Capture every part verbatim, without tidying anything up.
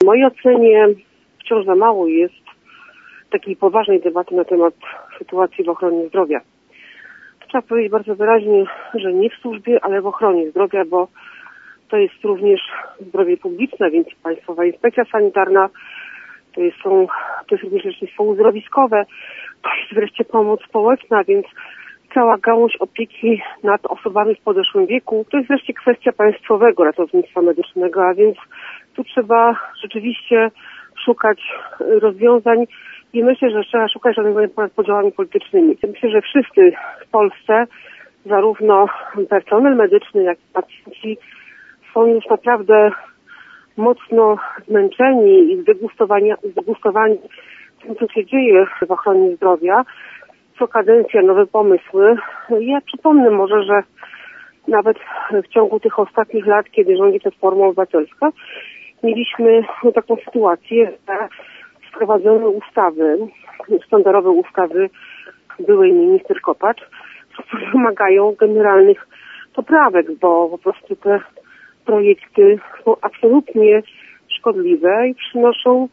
mojej ocenie wciąż za mało jest takiej poważnej debaty na temat sytuacji w ochronie zdrowia. Trzeba powiedzieć bardzo wyraźnie, że nie w służbie, ale w ochronie zdrowia, bo to jest również zdrowie publiczne, więc Państwowa Inspekcja Sanitarna, to jest, są, to jest również lecznictwo uzdrowiskowe, to jest wreszcie pomoc społeczna, więc cała gałąź opieki nad osobami w podeszłym wieku, to jest wreszcie kwestia państwowego ratownictwa medycznego, a więc tu trzeba rzeczywiście szukać rozwiązań i myślę, że trzeba szukać rozwiązań ponad podziałami politycznymi. Myślę, że wszyscy w Polsce, zarówno personel medyczny, jak i pacjenci, są już naprawdę mocno zmęczeni i zdegustowani, zdegustowani tym, co się dzieje w ochronie zdrowia. Co kadencja nowe pomysły. Ja przypomnę może, że nawet w ciągu tych ostatnich lat, kiedy rządzi Platforma Obywatelska, mieliśmy taką sytuację, że wprowadzono ustawy, sztandarowe ustawy byłej minister Kopacz, które wymagają generalnych poprawek, bo po prostu te projekty są absolutnie szkodliwe i przynoszą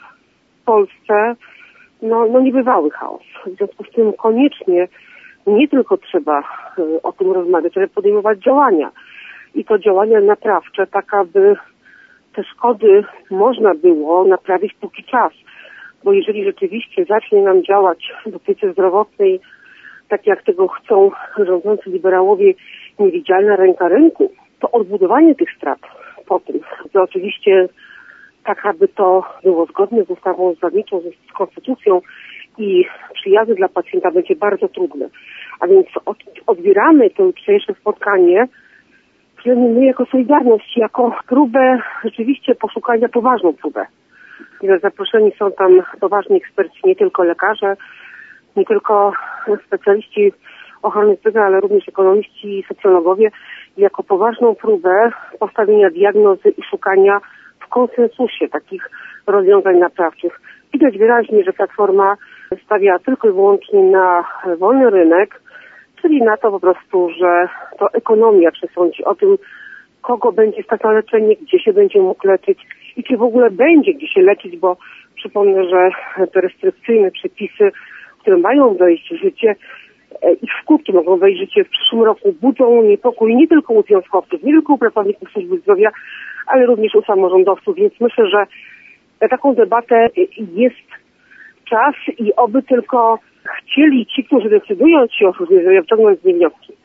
w Polsce no, no niebywały chaos. W związku z tym koniecznie nie tylko trzeba y, o tym rozmawiać, ale podejmować działania. I to działania naprawcze, tak aby te szkody można było naprawić póki czas. Bo jeżeli rzeczywiście zacznie nam działać w opiece zdrowotnej, tak jak tego chcą rządzący liberałowie, niewidzialna ręka rynku, to odbudowanie tych strat po tym, to oczywiście tak, aby to było zgodne z ustawą zasadniczą, z konstytucją i przyjazne dla pacjenta, będzie bardzo trudne. A więc od, odbieramy to jutrzejsze spotkanie, przynajmniej my jako Solidarność, jako próbę rzeczywiście poszukania, poważną próbę. Zaproszeni są tam poważni eksperci, nie tylko lekarze, nie tylko specjaliści ochrony zdrowia, ale również ekonomiści i socjologowie, jako poważną próbę postawienia diagnozy i szukania w konsensusie takich rozwiązań naprawczych. Widać wyraźnie, że Platforma stawia tylko i wyłącznie na wolny rynek, czyli na to po prostu, że to ekonomia przesądzi o tym, kogo będzie stać na leczenie, gdzie się będzie mógł leczyć i czy w ogóle będzie gdzie się leczyć, bo przypomnę, że te restrykcyjne przepisy, które mają wejść w życie, ich skutki mogą wejść w życie w przyszłym roku, budzą niepokój nie tylko u związkowców, nie tylko u pracowników służby zdrowia, ale również u samorządowców, więc myślę, że na taką debatę jest czas i oby tylko chcieli ci, którzy decydują się o służbie zdrowia, wciągnąć z niej wnioski.